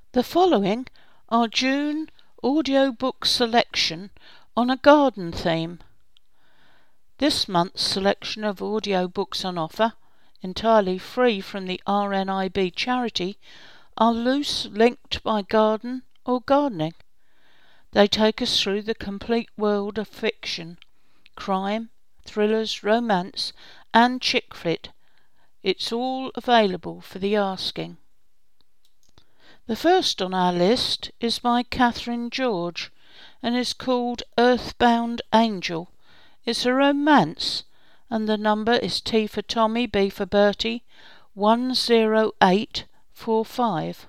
The following are June audiobook selection on a garden theme. This month's selection of audiobooks on offer, entirely free from the RNIB charity, are loose linked by garden or gardening. They take us through the complete world of fiction, crime, thrillers, romance and chick flit. It's all available for the asking. The first on our list is by Catherine George and is called Earthbound Angel. It's a romance and the number is T for Tommy, B for Bertie, 10845.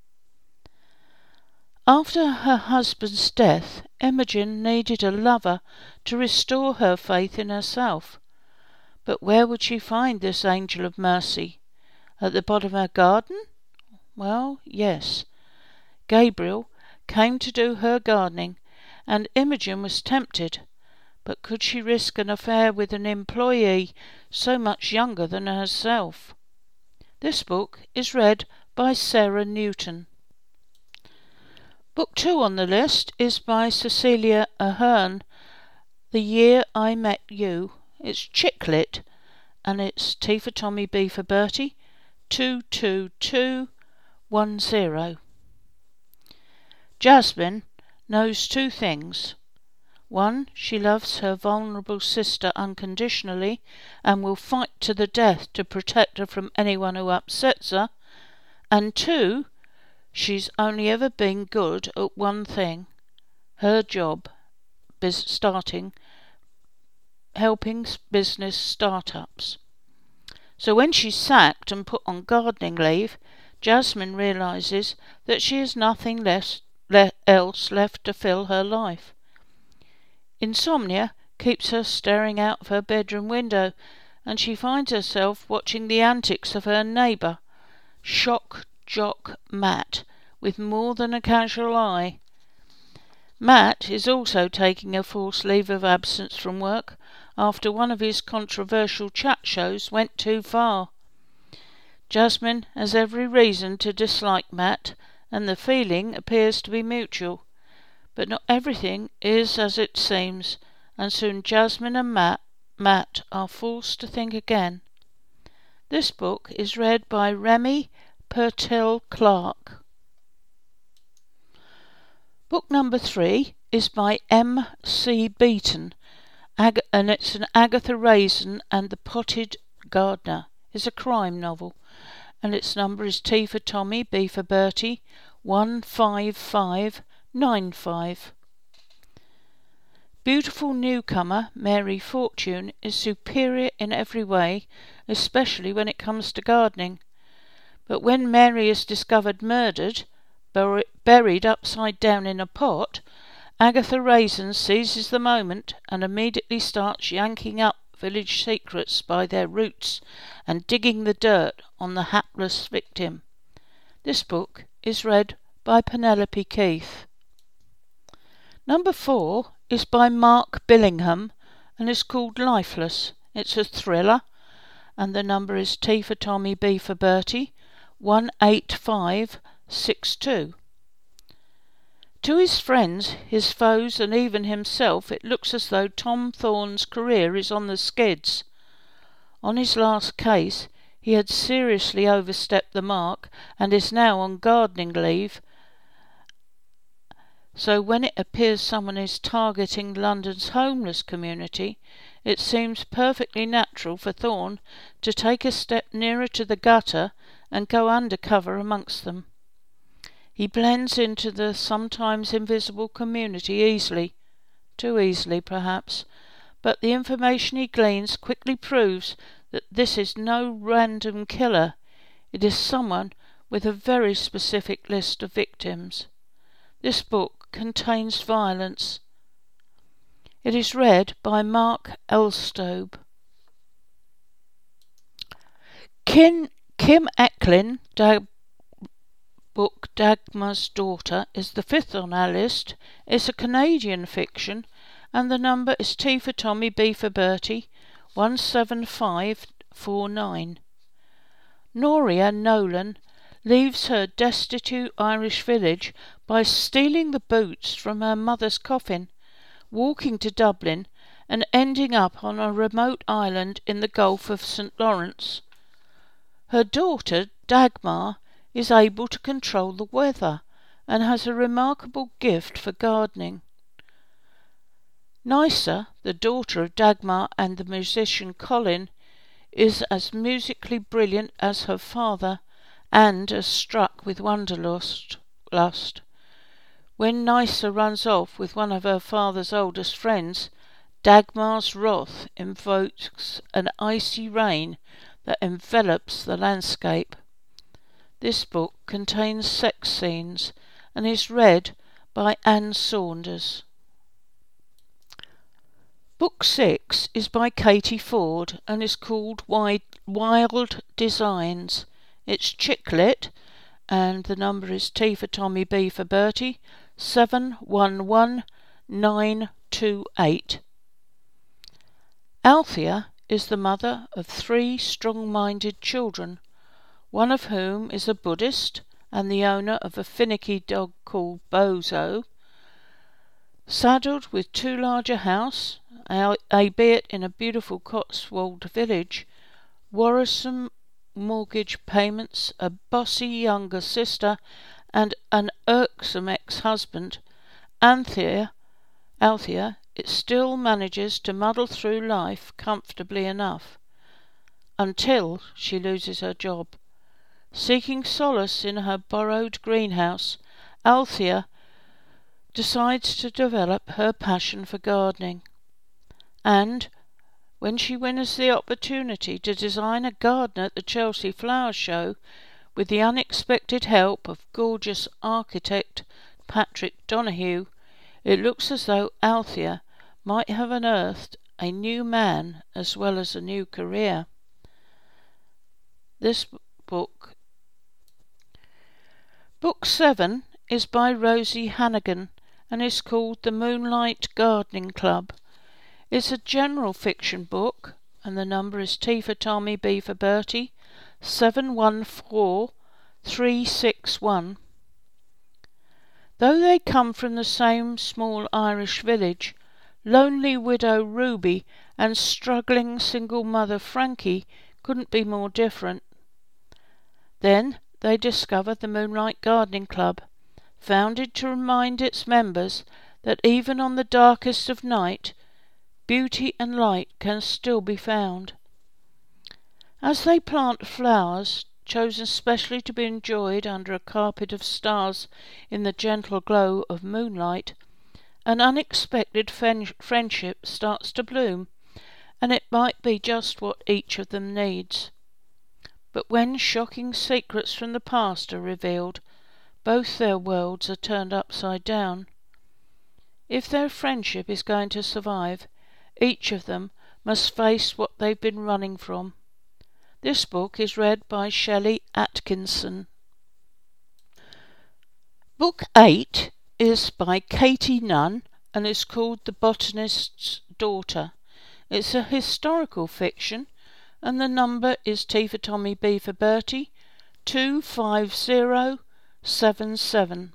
After her husband's death, Imogen needed a lover to restore her faith in herself. But where would she find this angel of mercy? At the bottom of her garden? Well, yes. Gabriel came to do her gardening, and Imogen was tempted. But could she risk an affair with an employee so much younger than herself? This book is read by Sarah Newton. Book 2 on the list is by Cecilia Ahern, The Year I Met You. It's chick lit, and it's T for Tommy, B for Bertie, 22210. Jasmine knows two things. One, she loves her vulnerable sister unconditionally and will fight to the death to protect her from anyone who upsets her. And two, she's only ever been good at one thing, her job, helping business startups. So when she's sacked and put on gardening leave, Jasmine realises that she has nothing else left to fill her life. Insomnia keeps her staring out of her bedroom window, and she finds herself watching the antics of her neighbour, Shock Jock Matt, with more than a casual eye. Matt is also taking a forced leave of absence from work after one of his controversial chat shows went too far. Jasmine has every reason to dislike Matt, and the feeling appears to be mutual. But not everything is as it seems, and soon Jasmine and Matt are forced to think again. This book is read by Remy Purtell Clark. Book number 3 is by M.C. Beaton, and it's an Agatha Raisin and the Potted Gardener. It's a crime novel, and its number is T for Tommy, B for Bertie, 15595. Beautiful newcomer Mary Fortune is superior in every way, especially when it comes to gardening. But when Mary is discovered murdered, buried upside down in a pot, Agatha Raisin seizes the moment and immediately starts yanking up village secrets by their roots and digging the dirt on the hapless victim. This book is read by Penelope Keith. Number 4 is by Mark Billingham and is called Lifeless. It's a thriller, and the number is T for Tommy, B for Bertie, 18562. To his friends, his foes and even himself, it looks as though Tom Thorne's career is on the skids. On his last case, he had seriously overstepped the mark and is now on gardening leave. So when it appears someone is targeting London's homeless community, it seems perfectly natural for Thorne to take a step nearer to the gutter and go undercover amongst them. He blends into the sometimes invisible community easily, too easily perhaps, but the information he gleans quickly proves that this is no random killer. It is someone with a very specific list of victims. This book contains violence. It is read by Mark Elstobe. Kim Eklund book Dagmar's Daughter is the 5th on our list. It's a Canadian fiction, and the number is T for Tommy, B for Bertie, 17549. Noria Nolan leaves her destitute Irish village by stealing the boots from her mother's coffin, walking to Dublin and ending up on a remote island in the Gulf of St. Lawrence. Her daughter, Dagmar, is able to control the weather and has a remarkable gift for gardening. Nysa, the daughter of Dagmar and the musician Colin, is as musically brilliant as her father and as struck with wanderlust. When Nysa runs off with one of her father's oldest friends, Dagmar's wrath invokes an icy rain that envelops the landscape. This book contains sex scenes and is read by Anne Saunders. Book 6 is by Katie Ford and is called Wild Designs. It's chick lit, and the number is T for Tommy, B for Bertie, 711928. Althea is the mother of 3 strong-minded children, one of whom is a Buddhist and the owner of a finicky dog called Bozo. Saddled with too large a house, albeit in a beautiful Cotswold village, worrisome mortgage payments, a bossy younger sister, and an irksome ex-husband, Althea it still manages to muddle through life comfortably enough, until she loses her job. Seeking solace in her borrowed greenhouse, Althea decides to develop her passion for gardening, and when she wins the opportunity to design a garden at the Chelsea Flower Show with the unexpected help of gorgeous architect Patrick Donahue, it looks as though Althea might have unearthed a new man as well as a new career. Book 7 is by Rosie Hannigan and is called The Moonlight Gardening Club. It's a general fiction book, and the number is T for Tommy, B for Bertie, 714361. Though they come from the same small Irish village, lonely widow Ruby and struggling single mother Frankie couldn't be more different. Then they discover the Moonlight Gardening Club, founded to remind its members that even on the darkest of night, beauty and light can still be found. As they plant flowers, chosen specially to be enjoyed under a carpet of stars in the gentle glow of moonlight, an unexpected friendship starts to bloom, and it might be just what each of them needs. But when shocking secrets from the past are revealed, both their worlds are turned upside down. If their friendship is going to survive, each of them must face what they've been running from. This book is read by Shelley Atkinson. Book 8 is by Katie Nunn and is called The Botanist's Daughter. It's a historical fiction, and the number is T for Tommy, B for Bertie, 25077.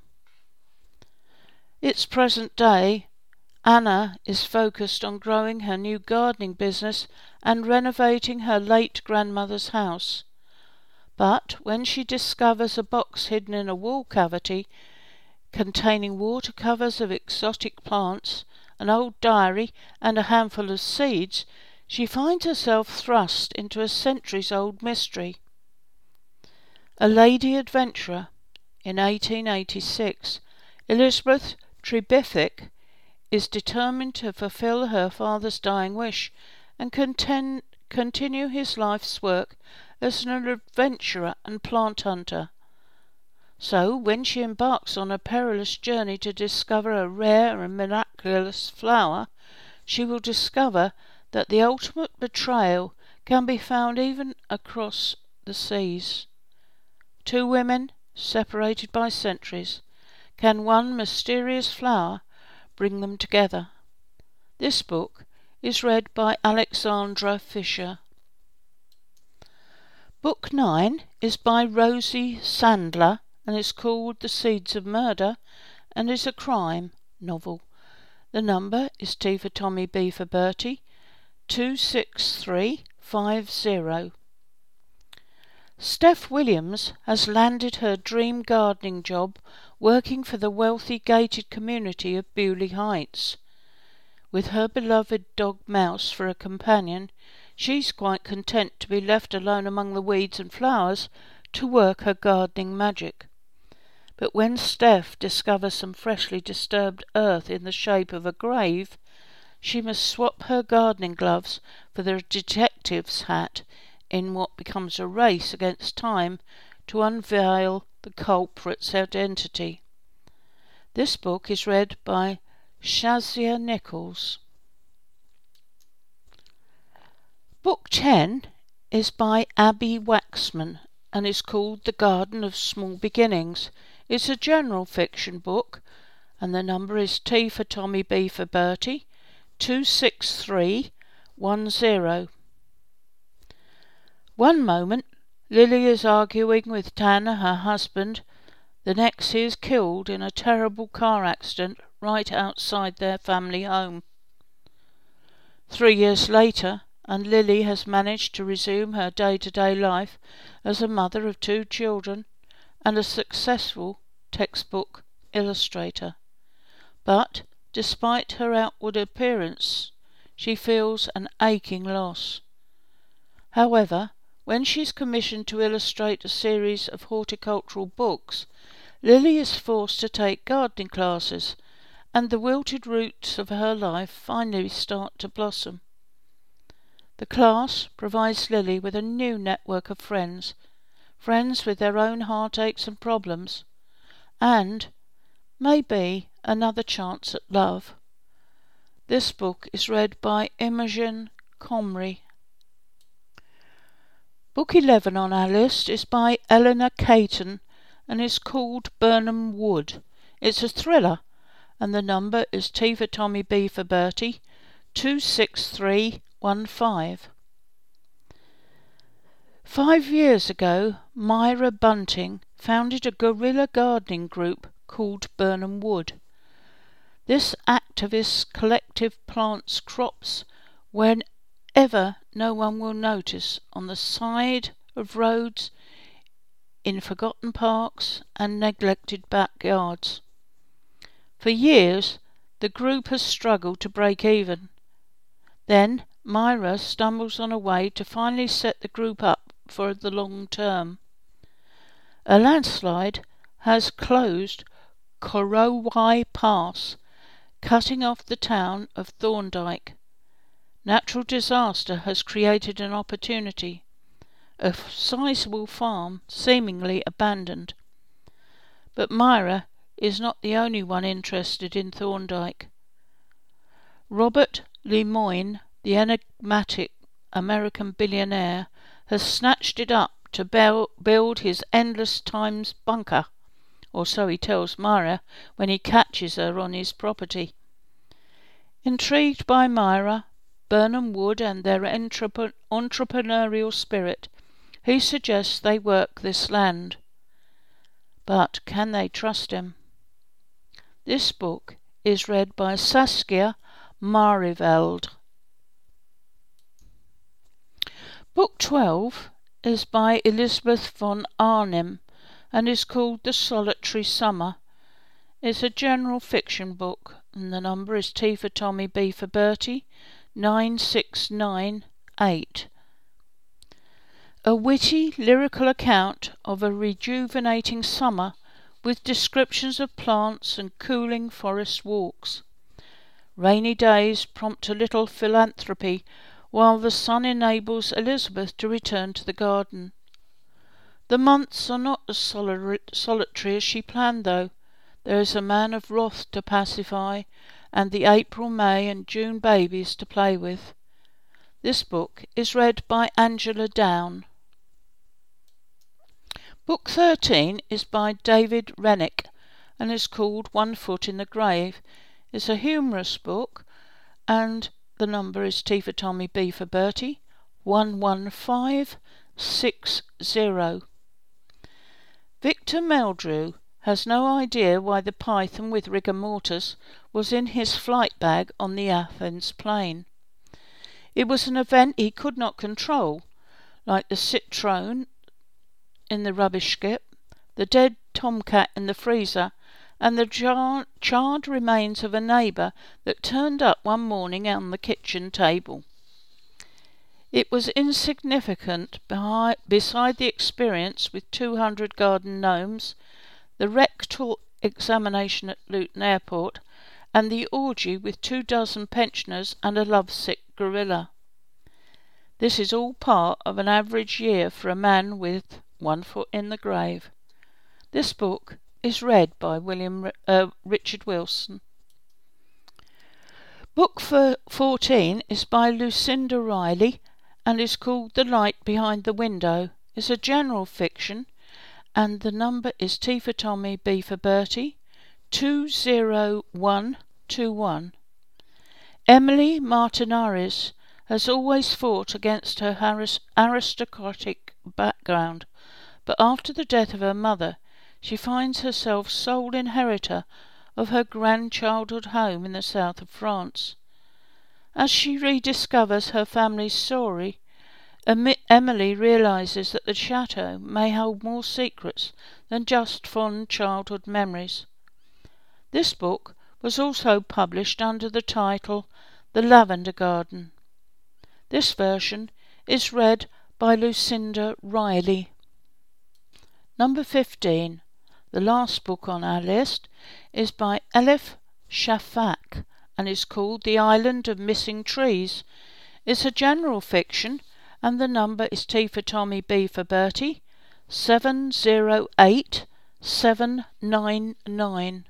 It's present day. Anna is focused on growing her new gardening business and renovating her late grandmother's house. But when she discovers a box hidden in a wall cavity containing water covers of exotic plants, an old diary, and a handful of seeds, she finds herself thrust into a centuries-old mystery. A lady adventurer. In 1886, Elizabeth Trebefick is determined to fulfil her father's dying wish and continue his life's work as an adventurer and plant hunter. So, when she embarks on a perilous journey to discover a rare and miraculous flower, she will discover that the ultimate betrayal can be found even across the seas. 2 women, separated by centuries, can one mysterious flower bring them together? This book is read by Alexandra Fisher. Book 9 is by Rosie Sandler and is called The Seeds of Murder and is a crime novel. The number is T for Tommy, B for Bertie, 26350. Steph Williams has landed her dream gardening job working for the wealthy gated community of Bewley Heights. With her beloved dog Mouse for a companion, she's quite content to be left alone among the weeds and flowers to work her gardening magic. But when Steph discovers some freshly disturbed earth in the shape of a grave, she must swap her gardening gloves for the detective's hat in what becomes a race against time to unveil the culprit's identity. This book is read by Shazia Nichols. Book 10 is by Abby Waxman and is called The Garden of Small Beginnings. It's a general fiction book and the number is T for Tommy, B for Bertie, 26310. One moment Lily is arguing with Tanner, her husband. The next he is killed in a terrible car accident right outside their family home. 3 years later, and Lily has managed to resume her day-to-day life as a mother of 2 children and a successful textbook illustrator. But, despite her outward appearance, she feels an aching loss. However, when she's commissioned to illustrate a series of horticultural books, Lily is forced to take gardening classes, and the wilted roots of her life finally start to blossom. The class provides Lily with a new network of friends with their own heartaches and problems, and, maybe, another chance at love. This book is read by Imogen Comrie. Book 11 on our list is by Eleanor Caton and is called Birnam Wood. It's a thriller and the number is T for Tommy, B for Bertie, 26315. 5 years ago, Myra Bunting founded a guerrilla gardening group called Birnam Wood. This activist collective plants crops whenever no one will notice, on the side of roads, in forgotten parks and neglected backyards. For years the group has struggled to break even. Then Myra stumbles on a way to finally set the group up for the long term. A landslide has closed Corrowai Pass, cutting off the town of Thorndyke. Natural disaster has created an opportunity, a sizable farm seemingly abandoned. But Myra is not the only one interested in Thorndyke. Robert Lemoyne, the enigmatic American billionaire, has snatched it up to build his endless times bunker, or so he tells Myra when he catches her on his property. Intrigued by Myra, Birnam Wood and their entrepreneurial spirit, he suggests they work this land. But can they trust him? This book is read by Saskia Mariveld. Book 12 is by Elizabeth von Arnim and is called The Solitary Summer. It's a general fiction book and the number is T for Tommy, B for Bertie, 9698. A witty lyrical account of a rejuvenating summer with descriptions of plants and cooling forest walks. Rainy days prompt a little philanthropy, while the sun enables Elizabeth to return to the garden. The months are not as solitary as she planned, though. There is a man of wrath to pacify, and the April, May and June babies to play with. This book is read by Angela Down. Book 13 is by David Rennick and is called One Foot in the Grave. It's a humorous book and the number is T for Tommy, B for Bertie, 115 760. Victor Meldrew has no idea why the python with rigor mortis was in his flight bag on the Athens plane. It was an event he could not control, like the citrone in the rubbish skip, the dead tomcat in the freezer, and the charred remains of a neighbour that turned up one morning on the kitchen table. It was insignificant beside the experience with 200 garden gnomes, the rectal examination at Luton Airport, and the orgy with 24 pensioners and a lovesick gorilla. This is all part of an average year for a man with one foot in the grave. This book is read by Richard Wilson. Book 14 is by Lucinda Riley and is called The Light Behind the Window. It's a general fiction, and the number is T for Tommy, B for Bertie, 20121. Emily Martinaris has always fought against her aristocratic background, but after the death of her mother, she finds herself sole inheritor of her grandchildhood home in the south of France. As she rediscovers her family's story, Emily realises that the chateau may hold more secrets than just fond childhood memories. This book was also published under the title The Lavender Garden. This version is read by Lucinda Riley. Number 15. The last book on our list is by Elif Shafak and is called The Island of Missing Trees. It's a general fiction, and the number is T for Tommy, B for Bertie, 708799.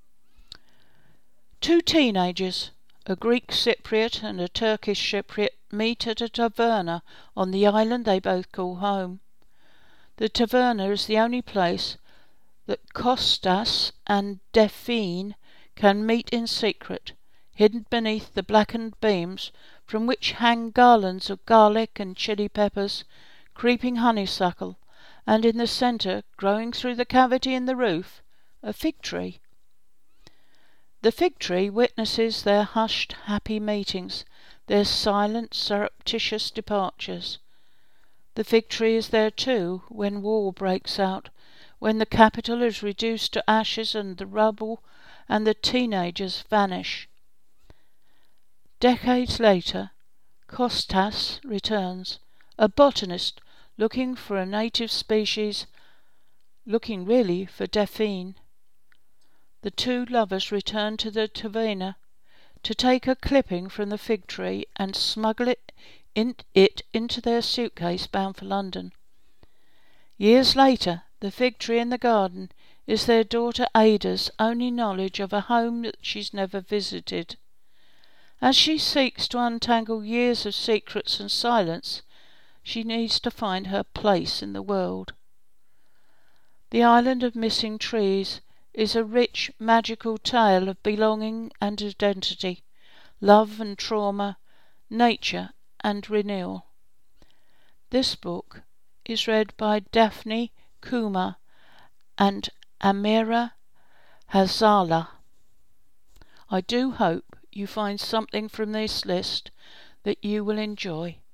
Two teenagers, a Greek Cypriot and a Turkish Cypriot, meet at a taverna on the island they both call home. The taverna is the only place that Kostas and Delphine can meet in secret, hidden beneath the blackened beams from which hang garlands of garlic and chili peppers, creeping honeysuckle, and in the centre, growing through the cavity in the roof, a fig tree. The fig tree witnesses their hushed, happy meetings, their silent, surreptitious departures. The fig tree is there too when war breaks out, when the capital is reduced to ashes and the rubble, and the teenagers vanish. Decades later, Kostas returns, a botanist looking for a native species, looking really for Delphine. The two lovers return to the taverna to take a clipping from the fig tree and smuggle it into their suitcase bound for London. Years later, the fig tree in the garden is their daughter Ada's only knowledge of a home that she's never visited. As she seeks to untangle years of secrets and silence, she needs to find her place in the world. The Island of Missing Trees is a rich, magical tale of belonging and identity, love and trauma, nature and renewal. This book is read by Daphne Kumar and Amira Hazala. I do hope you find something from this list that you will enjoy.